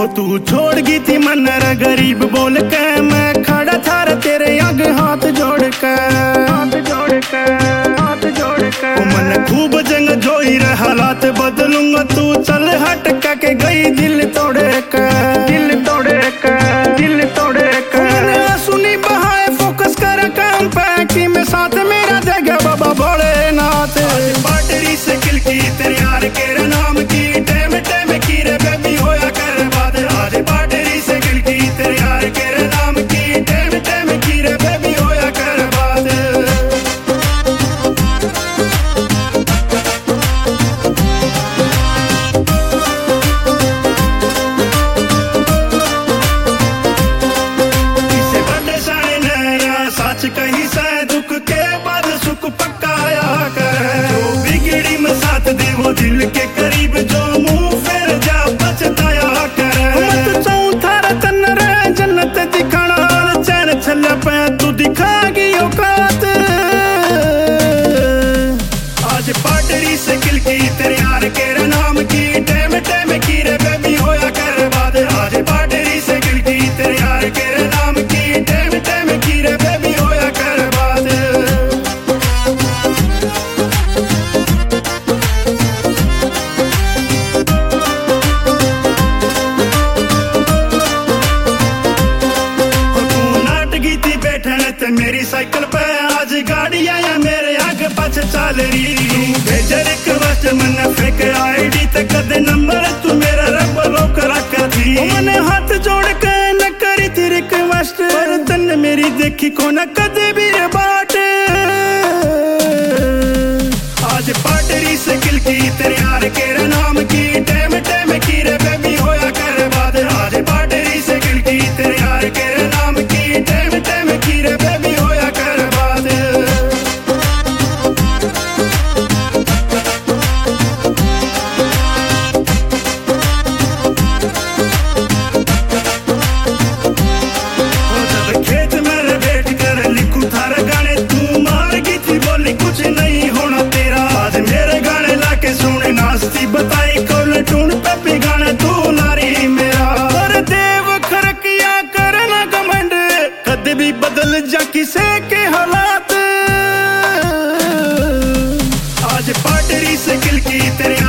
हो तू छोड़ गई थी मन रे गरीब बोल के, मैं खड़ा था रे तेरे आगे हाथ जोड़ के, हाथ जोड़ के, हाथ जोड़ के। मन खूब जंग जोई रे हालात बदलूंगा, तू चल हट के गई दिल तोड़े के, दिल तोड़े के, दिल तोड़े के। सुनी बहाए फोकस कर काम पे कि मैं साथ मेरा जगह बाबा भोलेनाथ। बैटरी से किल की तेरे यार के नाम की टेम टेम की रे बेबी होया कर बात। आज बैटरी से किल की तेरे यार के नाम की टेम टेम की रे बेबी होया कर बात। सच कही से दुख के बाद सुख पकाया कर, जो बिगड़ी में साथ दे वो दिल के करीब, जो मुंह फेर जा पछताया कर। मत चौथा रतन रे जन्नत दिखाना, चैन छल पे तू दिखागी औकात। आज बैटरी से किल की तेरे यार के नाम की टेम टेम की रे बेबी होया कर बात। आज बैटरी से किल की तेरे यार के नाम की टेम टेम की रे बेबी होया कर बात। तू नाट गई थी बैठने ते मेरी साइकिल पे, आज गाड़ी आया मेरे आगे पाछ चाल रही। भेजे रिक्वेस्ट मन फेक आईडी ते कदे नंबर तू मेरा रब रोक रखा थी। मैंने हाथ जोड़ के न करी थी रिक्वेस्ट, पर तन मेरी देखी को न कदे भी बाट। आज बैटरी से किल की तेरे यार के नाम की टेम टेम की रे बेबी होया कर बात। आज बैटरी से किल की तेरे यार के नाम की टेम टेम की रे बेबी होया कर बात। खेत में बैठ कर लिखू थारे गाने, तू मार गई थी बोली कुछ नहीं होना तेरा। आज मेरे गाने लाके सुने नास्ती बताई कौन टून पे भी गाने तू नारी मेरा। और देव खरकिया करना घमंड, कद भी बदल जा किसे के हालात। आज बैटरी से किल की तेरे